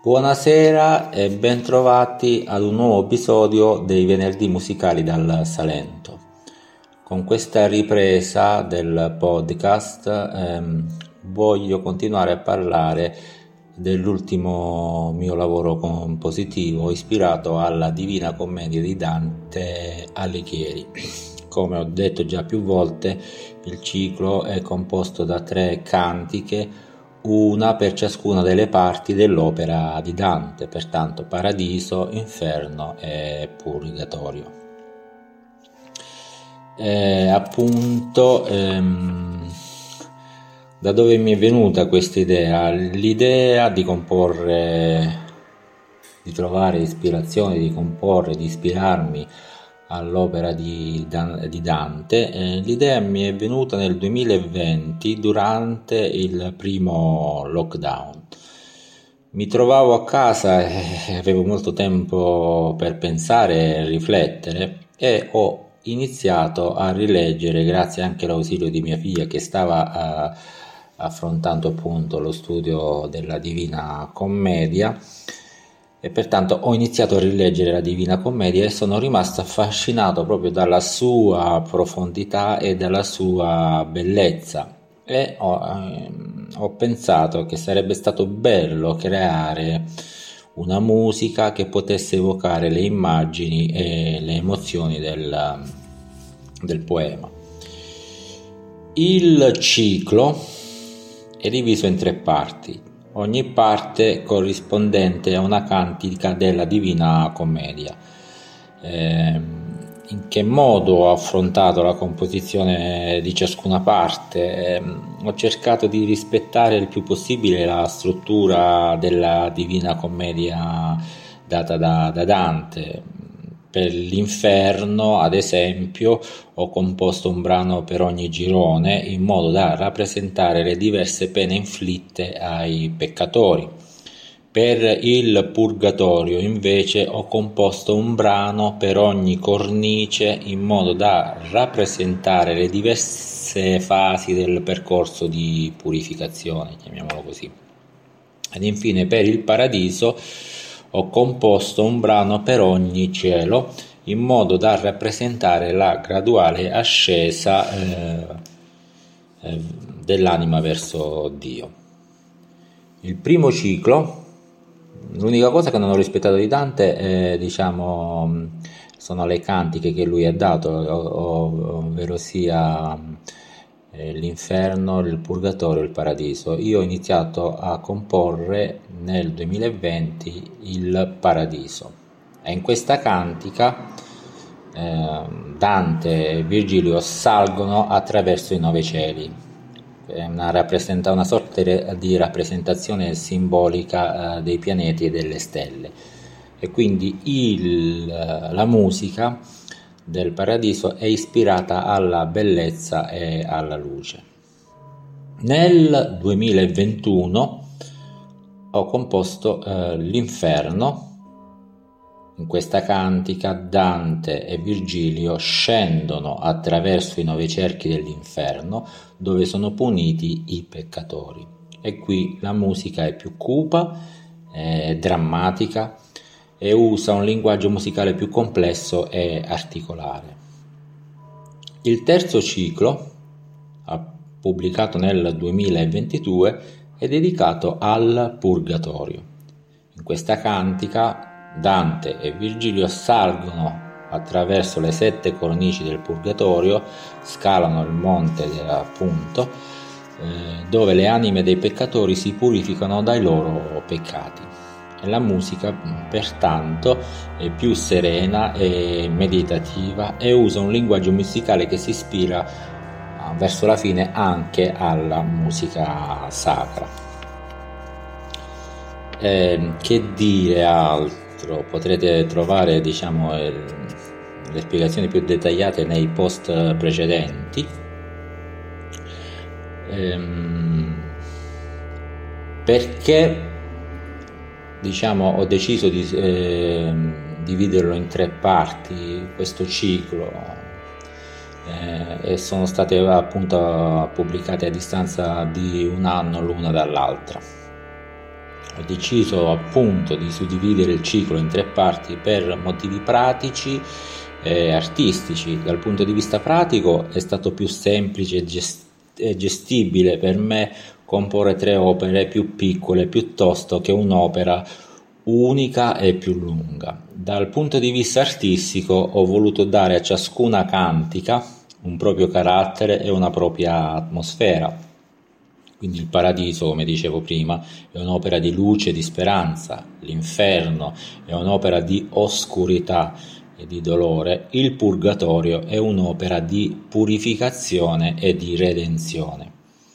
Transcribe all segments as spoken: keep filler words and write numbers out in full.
Buonasera e bentrovati ad un nuovo episodio dei Venerdì Musicali dal Salento. Con questa ripresa del podcast ehm, voglio continuare a parlare dell'ultimo mio lavoro compositivo ispirato alla Divina Commedia di Dante Alighieri. Come ho detto già più volte, il ciclo è composto da tre cantiche, una per ciascuna delle parti dell'opera di Dante, pertanto Paradiso, Inferno e Purgatorio. E appunto, ehm, da dove mi è venuta questa idea? L'idea di comporre, di trovare ispirazione, di comporre, di ispirarmi all'opera di, di Dante. Eh, l'idea mi è venuta nel duemilaventi durante il primo lockdown. Mi trovavo a casa e avevo molto tempo per pensare e riflettere e ho iniziato a rileggere, grazie anche all'ausilio di mia figlia che stava uh, affrontando appunto lo studio della Divina Commedia, e pertanto ho iniziato a rileggere la Divina Commedia e sono rimasto affascinato proprio dalla sua profondità e dalla sua bellezza e ho, ehm, ho pensato che sarebbe stato bello creare una musica che potesse evocare le immagini e le emozioni del, del poema. Il ciclo è diviso in tre parti, ogni parte corrispondente a una cantica della Divina Commedia. Eh, in che modo ho affrontato la composizione di ciascuna parte? Eh, ho cercato di rispettare il più possibile la struttura della Divina Commedia data da, da Dante. Per l'Inferno, ad esempio, ho composto un brano per ogni girone in modo da rappresentare le diverse pene inflitte ai peccatori. Per il Purgatorio, invece, ho composto un brano per ogni cornice in modo da rappresentare le diverse fasi del percorso di purificazione, chiamiamolo così. Ed infine per il Paradiso ho composto un brano per ogni cielo in modo da rappresentare la graduale ascesa eh, eh, dell'anima verso Dio. Il primo ciclo, l'unica cosa che non ho rispettato di Dante è, diciamo, sono le cantiche che lui ha dato, ovvero sia l'Inferno, il Purgatorio e il Paradiso. Io ho iniziato a comporre nel duemilaventi il Paradiso e in questa cantica eh, Dante e Virgilio salgono attraverso i nove cieli. È una, rappresenta, una sorta di rappresentazione simbolica eh, dei pianeti e delle stelle, e quindi il, la musica del Paradiso è ispirata alla bellezza e alla luce. Nel duemilaventuno ho composto eh, l'Inferno. In questa cantica Dante e Virgilio scendono attraverso i nove cerchi dell'inferno dove sono puniti i peccatori, e qui la musica è più cupa, è drammatica e usa un linguaggio musicale più complesso e articolare. Il terzo ciclo, pubblicato nel duemilaventidue, è dedicato al Purgatorio. In questa cantica Dante e Virgilio salgono attraverso le sette cornici del Purgatorio, scalano il monte appunto, eh, dove le anime dei peccatori si purificano dai loro peccati. E la musica pertanto è più serena e meditativa e usa un linguaggio musicale che si ispira verso la fine anche alla musica sacra. Eh, che dire altro? Potrete trovare, diciamo, eh, le spiegazioni più dettagliate nei post precedenti. Ehm, perché diciamo ho deciso di eh, dividerlo in tre parti questo ciclo eh, e sono state appunto pubblicate a distanza di un anno l'una dall'altra. Ho deciso appunto di suddividere il ciclo in tre parti per motivi pratici e artistici. Dal punto di vista pratico è stato più semplice e gest- e gestibile per me comporre tre opere più piccole piuttosto che un'opera unica e più lunga. Dal punto di vista artistico ho voluto dare a ciascuna cantica un proprio carattere e una propria atmosfera. Quindi il Paradiso, come dicevo prima, è un'opera di luce e di speranza, l'Inferno è un'opera di oscurità e di dolore, il Purgatorio è un'opera di purificazione e di redenzione.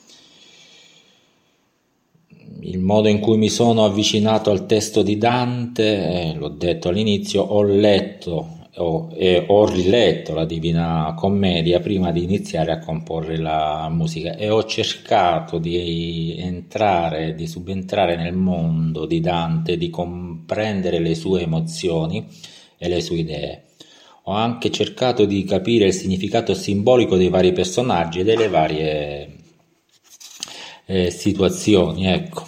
Il modo in cui mi sono avvicinato al testo di Dante, eh, l'ho detto all'inizio, ho letto ho, e ho riletto la Divina Commedia prima di iniziare a comporre la musica e ho cercato di entrare, di subentrare nel mondo di Dante, di comprendere le sue emozioni e le sue idee. Ho anche cercato di capire il significato simbolico dei vari personaggi e delle varie eh, situazioni, ecco.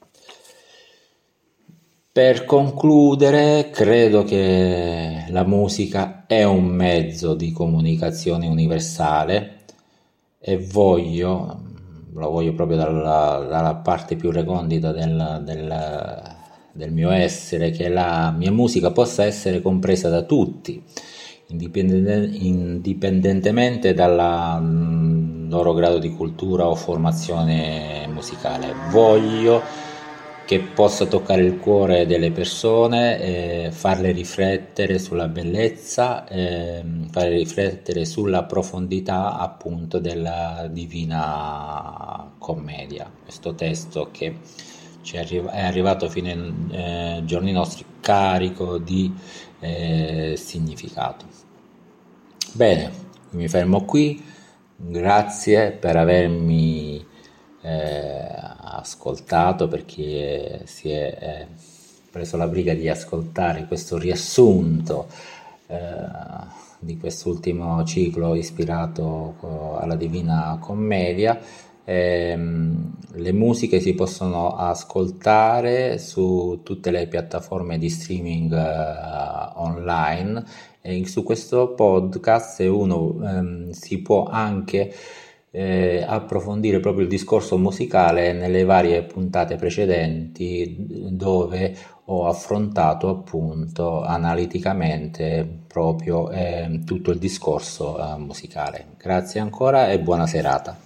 Per concludere, credo che la musica è un mezzo di comunicazione universale e voglio, lo voglio proprio dalla, dalla parte più recondita del, del, del mio essere, che la mia musica possa essere compresa da tutti, indipendente- indipendentemente dal loro grado di cultura o formazione musicale. Voglio che possa toccare il cuore delle persone, eh, farle riflettere sulla bellezza, eh, farle riflettere sulla profondità appunto della Divina Commedia. Questo testo che ci è, arri- è arrivato fino ai eh, giorni nostri carico di eh, significato. Bene, mi fermo qui, grazie per avermi eh, ascoltato, per chi è- si è eh, preso la briga di ascoltare questo riassunto eh, di quest'ultimo ciclo ispirato eh, alla Divina Commedia. Ehm, le musiche si possono ascoltare su tutte le piattaforme di streaming eh, online e in- su questo podcast uno ehm, si può anche eh, approfondire proprio il discorso musicale nelle varie puntate precedenti dove ho affrontato appunto analiticamente proprio eh, tutto il discorso eh, musicale. Grazie ancora e buona serata.